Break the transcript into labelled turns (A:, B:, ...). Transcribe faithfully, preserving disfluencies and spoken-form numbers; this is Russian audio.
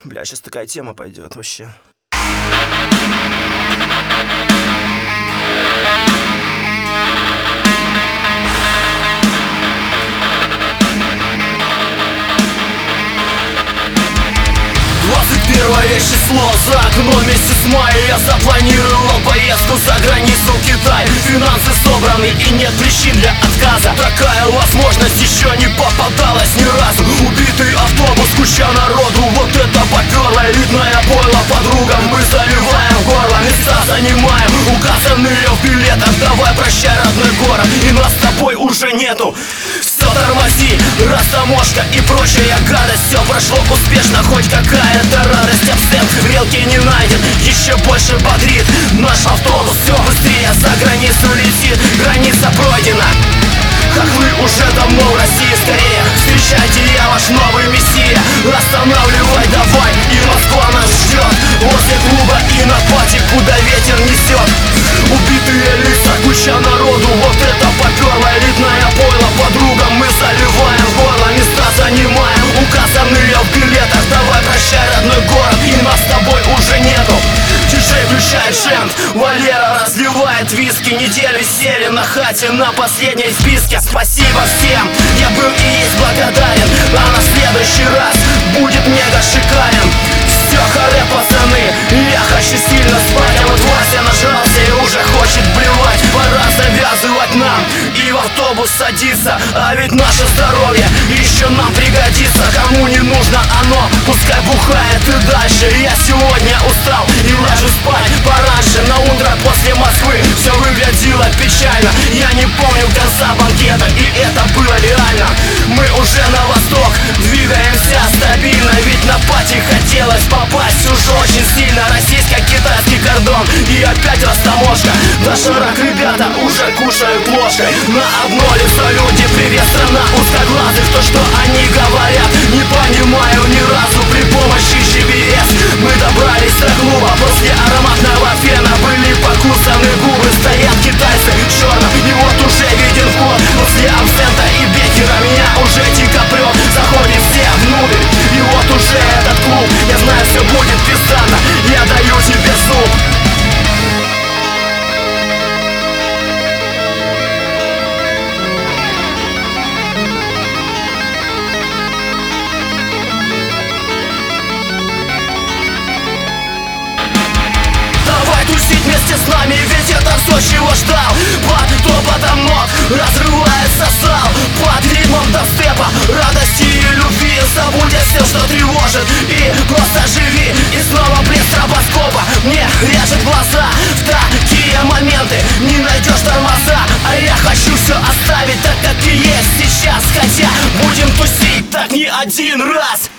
A: Бля, сейчас такая тема пойдет вообще.
B: двадцать первое число, за окном месяц мая. Я запланировал поездку за границу в Китай. Финансы собраны и нет причин для отказа. Такая возможность еще не попадалась ни разу. Убитый автобус, куча народу, вот это поперло. Элитное пойло подругам мы заливаем горло. Места занимаем, указанные в билетах. Давай прощай, родной город, и нас с тобой уже нету. Все тормози, растаможка и прочая гадость. Все прошло успешно, хоть какая-то радость. Абсент в грелке не найден, еще больше бодрит. Наш автобус все быстрее за границу летит. Граница пройдена, хохлы уже давно в России. Скорее встречайте, я ваш новый мессия. Останавливай давай, и Москва нас ждет. Возле клуба и на пати, куда ветер несет. Убитые лица, куча народу, вот это поперло. Элитное пойло подругам мы заливаем горло. Места занимаем, указанные в билетах. Давай прощай, родной город, и нас с тобой уже нету. Диджей включает джент, Валера разливает виски. Неделю сели на хате на последней списке. Спасибо всем, я был и есть благодарен. А на следующий раз будет мега шикарен. Все, харе, пацаны, я хочу сильно спать. А вот Вася нажрался и уже хочет блевать. Пора завязывать нам и в автобус садиться. А ведь наше здоровье еще нам пригодится. Кому не нужно оно, пускай бухает и дальше. Я сегодня устал и ложусь спать пораньше. На утро после Москвы все выглядело печально. Я не помню конца банкета, и это было реально. Мы уже на восток двигаемся стабильно. Ведь на пати хотелось попасть уже очень сильно. Российско-китайский кордон и опять растаможка. Доширак ребята уже кушают ложкой. На одно лицо люди, привет, страна узкоглазых. То, что они говорят, не понимаю ни разу. При помощи джи пи эс мы добрались до клуба. После ароматного фена были покусаны губы. Стоят китайцы в черном, и вот уже виден вход. После абсента и бекера меня уже дико прет. Заходим все внутрь, и вот уже этот клуб. Я знаю, все будет пиздато, я даю тебе зуб. Вместе с нами, ведь это все, чего ждал. Под топотом ног разрывается зал. Под ритмом дабстепа, радости и любви. Забудь все, что тревожит, и просто живи. И снова блеск стробоскопа мне режет глаза. В такие моменты не найдешь тормоза. А я хочу все оставить так, как и есть сейчас. Хотя будем тусить так не один раз.